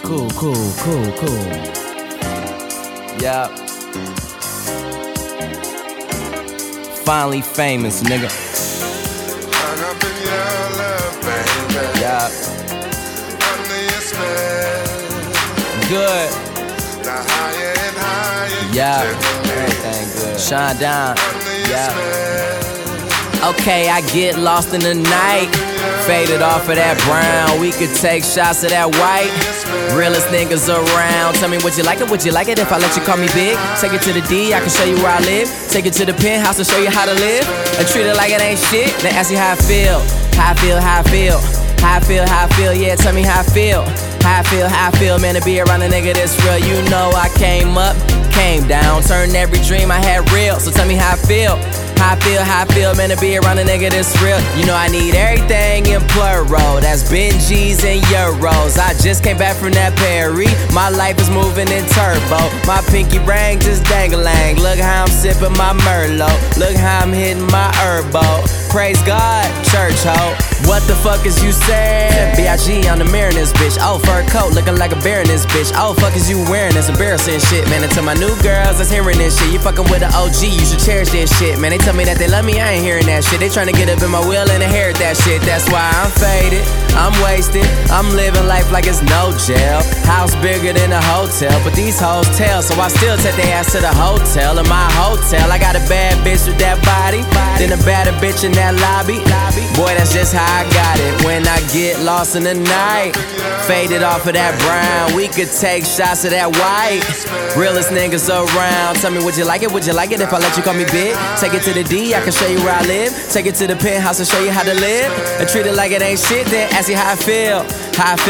Cool. Yeah. Finally famous, nigga. Hung up in your love, baby. Yeah. Under your spell. Good. Now higher and higher. Yeah. You take me. Everything good. Shine down. Under your Yeah. spell. Okay, I get lost in the night. Faded off of that brown. We could take shots of that white. Realest niggas around. Tell me would you like it if I let you call me big? Take it to the D, I can show you where I live. Take it to the penthouse to show you how to live. And treat it like it ain't shit. Then ask you how I feel. How I feel, yeah, tell me how I feel. How I feel, man, to be around a nigga this real. You know I came up, came down, turned every dream I had real. So tell me how I feel. How I feel, man, to be around a nigga this real. You know I need everything in plural. That's Benjis and Euros. I just came back from that Perry. My life is moving in turbo. My pinky ring just dangling. Look how I'm sipping my Merlot. Look how I'm hitting my Herbo. Praise God, church ho. What the fuck is you saying? B.I.G. on the mirror in this bitch. Oh, fur coat, looking like a bear in this bitch. Oh, fuck is you wearing this embarrassing shit, man. And to my new girls that's hearing this shit, you fucking with an OG, you should cherish this shit, man. They tell me that they love me, I ain't hearing that shit. They tryna get up in my wheel and inherit that shit. That's why I'm faded, I'm wasted. I'm living life like it's no jail. House bigger than a hotel, but these hoes tell, so I still take their ass to the hotel. In my hotel, I got a bad bitch with that body, then a badder bitch in that lobby. Boy, that's just how I got it. When I get lost in the night, faded off of that brown. We could take shots of that white. Realest niggas around. Tell me would you like it if I let you call me big? Take it to the D, I can show you where I live. Take it to the penthouse and show you how to live. And treat it like it ain't shit, then ask you how I feel. How I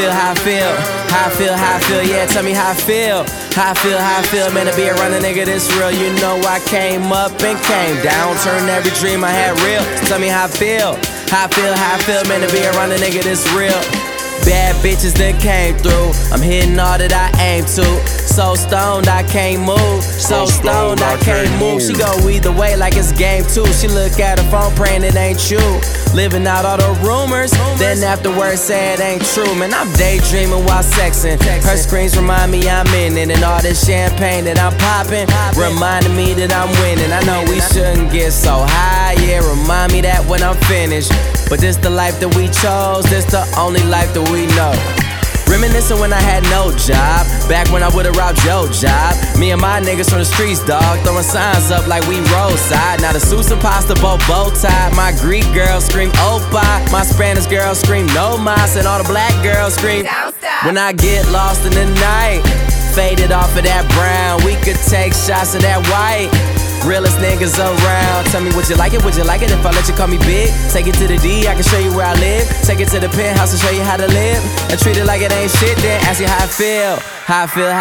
feel, yeah, tell me how I feel. How I feel, man, to be around a nigga this real. You know I came up and came down, turned every dream I had real. So tell me how I feel. How I feel, man, to be around a nigga this real. Bad bitches that came through, I'm hitting all that I aim to. So stoned I can't move, so stoned I can't move. She go either way like it's game 2. She look at her phone praying it ain't you. Living out all the rumors, then afterwards say it ain't true. Man, I'm daydreaming while sexing. Her screams remind me I'm in it. And all this champagne that I'm popping reminding me that I'm winning. I know we shouldn't get so high, yeah, remind me that when I'm finished. But this the life that we chose, this the only life that we know. Reminiscing when I had no job, back when I would've robbed your job. Me and my niggas from the streets, dog, throwing signs up like we roadside. Now the suits and pasta bow tie. My Greek girls scream Opa, my Spanish girls scream No Mas, and all the black girls scream when I get lost in the night, faded off of that brown. We could take shots of that white. Realest niggas around. Tell me would you like it if I let you call me big? Take it to the D, I can show you where I live. Take it to the penthouse and show you how to live. And treat it like it ain't shit, then ask you how I feel. How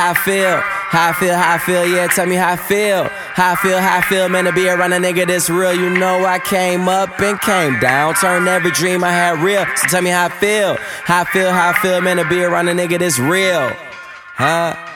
I feel, yeah, tell me how I feel. How I feel, man, to be around a nigga this real. You know I came up and came down, turned every dream I had real. So tell me how I feel. How I feel, man, to be around a nigga this real. Huh?